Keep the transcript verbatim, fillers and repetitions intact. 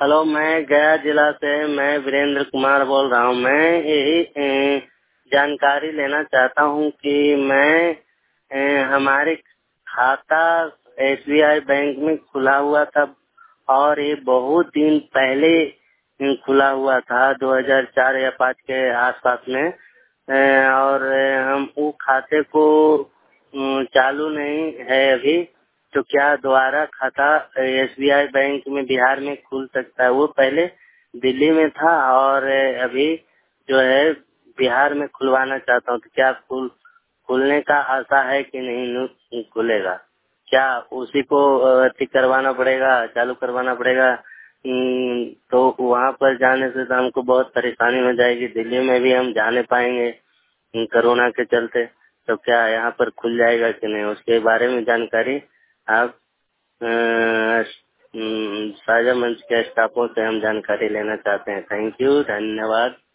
Hello, मैं गया जिला से मैं वीरेंद्र कुमार बोल रहा हूँ। मैं यही अ, जानकारी लेना चाहता हूँ कि मैं अ, हमारे खाता एस बी आई बैंक में खुला हुआ था और ये बहुत दिन पहले अ, खुला हुआ था, दो हज़ार चार या पाँच के आसपास में। अ, और अ, हम वो खाते को अ, चालू नहीं है अभी, तो क्या दोबारा खाता एस बी आई बैंक में बिहार में खुल सकता है? वो पहले दिल्ली में था और अभी जो है बिहार में खुलवाना चाहता हूँ, तो क्या खुल खुलने का आशा है कि नहीं नु- खुलेगा? क्या उसी को अति करवाना पड़ेगा, चालू करवाना पड़ेगा? हम्म, तो वहाँ पर जाने से तो हमको बहुत परेशानी हो जाएगी। दिल्ली में भी हम जाने पाएंगे हम्म, कोरोना के चलते, तो क्या यहाँ पर खुल जाएगा कि नहीं, उसके बारे में जानकारी आप अ, हम्म, साझा मंच के स्टाफों से हम जानकारी लेना चाहते हैं। थैंक यू, धन्यवाद।